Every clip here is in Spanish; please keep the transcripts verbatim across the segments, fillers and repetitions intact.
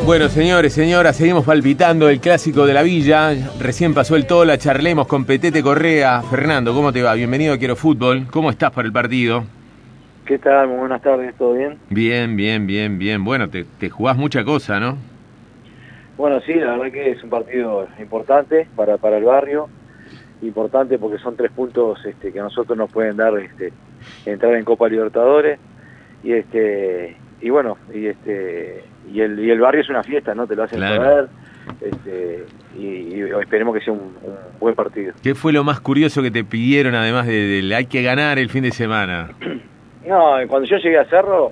Bueno, señores, señoras, seguimos palpitando el clásico de la Villa. Recién pasó el Tola, charlemos con Petete Correa. Fernando, ¿cómo te va? Bienvenido a Quiero Fútbol. ¿Cómo estás para el partido? ¿Qué tal? Muy buenas tardes, ¿todo bien? Bien, bien, bien, bien. Bueno, te, te jugás mucha cosa, ¿no? Bueno, sí, la verdad que es un partido importante para, para el barrio. Importante porque son tres puntos este, que a nosotros nos pueden dar este, entrar en Copa Libertadores. Y este y bueno, y este y el, y el barrio es una fiesta, ¿no? Te lo hacen Claro. saber. Este, y, y esperemos que sea un, un buen partido. ¿Qué fue lo más curioso que te pidieron, además de, de hay que ganar el fin de semana? No, cuando yo llegué a Cerro,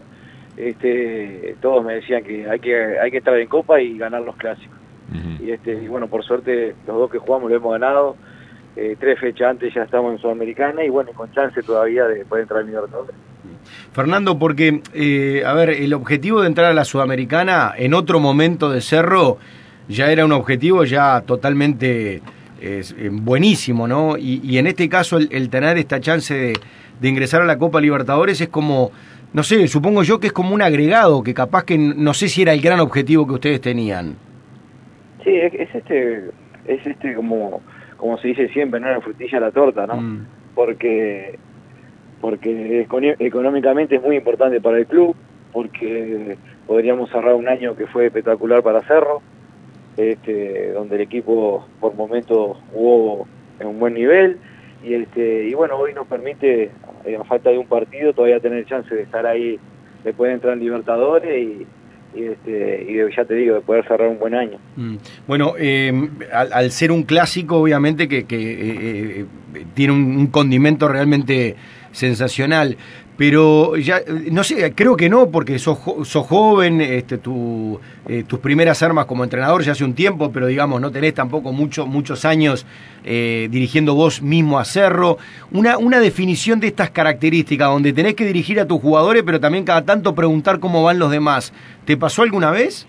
este, todos me decían que hay que hay que estar en Copa y ganar los clásicos. Uh-huh. Y este y bueno, por suerte los dos que jugamos lo hemos ganado. Eh, tres fechas antes ya estamos en Sudamericana y bueno, con chance todavía de poder entrar en Libertadores. Fernando, porque, eh, a ver, el objetivo de entrar a la Sudamericana en otro momento de Cerro ya era un objetivo ya totalmente eh, buenísimo, ¿no? Y, y en este caso el, el tener esta chance de, de ingresar a la Copa Libertadores es como, no sé, supongo yo que es como un agregado, que capaz que no sé si era el gran objetivo que ustedes tenían. Sí, es, es este, es este como, como se dice siempre, ¿no? La frutilla a la torta, ¿no? Mm. Porque... porque económicamente es muy importante para el club, porque podríamos cerrar un año que fue espectacular para Cerro, este, donde el equipo por momentos jugó en un buen nivel, y este y bueno, hoy nos permite, a falta de un partido, todavía tener chance de estar ahí, de poder entrar en Libertadores y, y, este, y de, ya te digo, de poder cerrar un buen año. Mm. Bueno, eh, al, al ser un clásico, obviamente que, que eh, eh, tiene un, un condimento realmente sensacional, pero ya no sé, creo que no, porque sos, sos joven, este, tu, eh, tus primeras armas como entrenador ya hace un tiempo, pero digamos no tenés tampoco mucho, muchos años eh, dirigiendo vos mismo a Cerro. Una, una definición de estas características, donde tenés que dirigir a tus jugadores, pero también cada tanto preguntar cómo van los demás. ¿Te pasó alguna vez?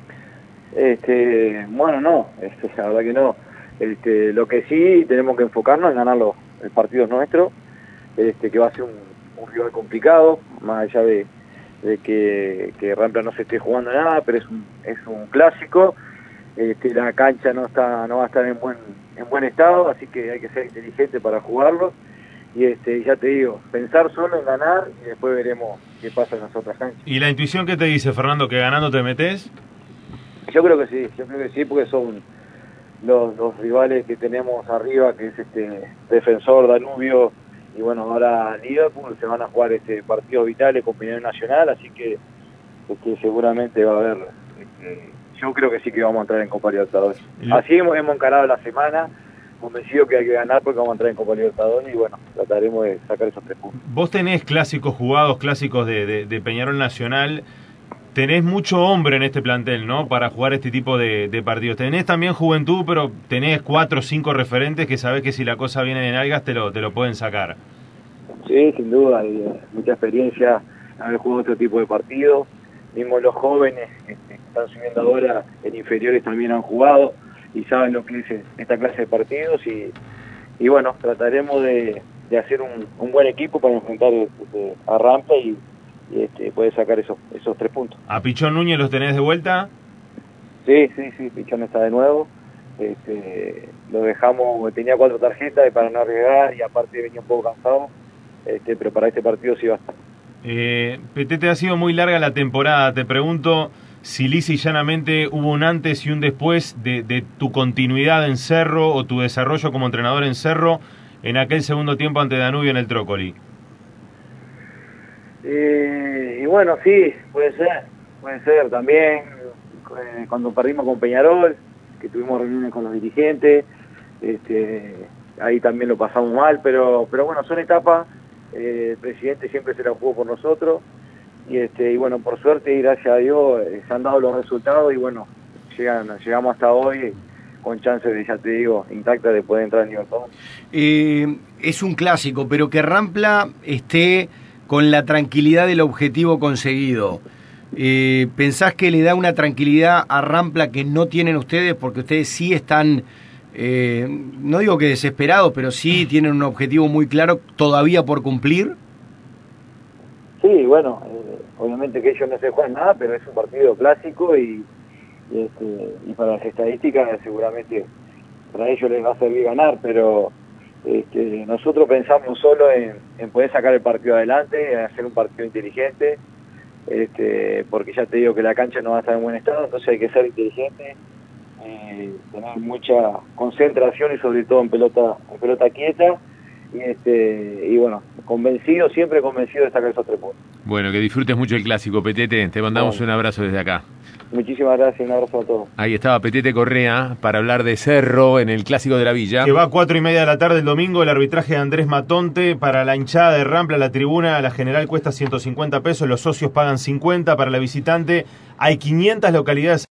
Este, bueno, no, este, la verdad que no. Este, lo que sí tenemos que enfocarnos en ganar los partidos nuestros. Este, que va a ser un, un rival complicado, más allá de, de que, que Rampla no se esté jugando nada, pero es un, es un clásico. Este, la cancha no está no va a estar en buen en buen estado, así que hay que ser inteligente para jugarlo. Y este, ya te digo, pensar solo en ganar y después veremos qué pasa en las otras canchas. ¿Y la intuición qué te dice, Fernando, que ganando te metés? Yo creo que sí, yo creo que sí, porque son los, los rivales que tenemos arriba, que es este Defensor, Danubio, y bueno, ahora Liverpool, se van a jugar este partidos vitales con Peñarol Nacional, así que este, seguramente va a haber, este, yo creo que sí que vamos a entrar en Copa Libertadores. Así hemos, hemos encarado la semana, convencido que hay que ganar porque vamos a entrar en Copa Libertadores y bueno, trataremos de sacar esos tres puntos. Vos tenés clásicos jugados, clásicos de, de, de Peñarol Nacional, tenés mucho hombre en este plantel, ¿no?, para jugar este tipo de, de partidos. Tenés también juventud, pero tenés cuatro o cinco referentes que sabés que si la cosa viene de nalgas te lo, te lo pueden sacar. Sí, sin duda, hay mucha experiencia haber jugado otro tipo de partidos. Mismo los jóvenes que están subiendo ahora en inferiores también han jugado y saben lo que es esta clase de partidos y, y bueno, trataremos de, de hacer un, un buen equipo para enfrentar este, a Rampla y y este, puede sacar esos esos tres puntos. ¿A Pichón Núñez los tenés de vuelta? Sí, sí, sí, Pichón está de nuevo. Este, lo dejamos, tenía cuatro tarjetas para no arriesgar y aparte venía un poco cansado, este, pero para este partido sí va a estar. Eh, Petete, ha sido muy larga la temporada. Te pregunto si lisa y llanamente hubo un antes y un después de, de tu continuidad en Cerro o tu desarrollo como entrenador en Cerro en aquel segundo tiempo ante Danubio en el Trócoli. Eh, y bueno, sí, puede ser, puede ser también, eh, cuando perdimos con Peñarol, que tuvimos reuniones con los dirigentes, este, ahí también lo pasamos mal, pero pero bueno, son etapas, eh, el presidente siempre se la jugó por nosotros, y este y bueno, por suerte y gracias a Dios eh, se han dado los resultados, y bueno, llegan, llegamos hasta hoy con chances de, ya te digo, intacta de poder entrar en Libertadores. Eh, es un clásico, pero que Rampla esté con la tranquilidad del objetivo conseguido. Eh, ¿Pensás que le da una tranquilidad a Rampla que no tienen ustedes? Porque ustedes sí están, eh, no digo que desesperados, pero sí tienen un objetivo muy claro todavía por cumplir. Sí, bueno, eh, obviamente que ellos no se juegan nada, pero es un partido clásico y, y, este, y para las estadísticas seguramente para ellos les va a servir ganar, pero este, nosotros pensamos solo en, en poder sacar el partido adelante, en hacer un partido inteligente, este, porque ya te digo que la cancha no va a estar en buen estado, entonces hay que ser inteligente, eh, tener mucha concentración y sobre todo en pelota, en pelota quieta, y, este, y bueno, convencido, siempre convencido de sacar esos tres puntos. Bueno, que disfrutes mucho el clásico, Petete, te mandamos bueno. un abrazo desde acá. Muchísimas gracias, un abrazo a todos. Ahí estaba Petete Correa para hablar de Cerro en el Clásico de la Villa. Que va a cuatro y media de la tarde el domingo, el arbitraje de Andrés Matonte. Para la hinchada de Rampla, la tribuna, la general cuesta ciento cincuenta pesos, los socios pagan cincuenta. Para la visitante hay quinientas localidades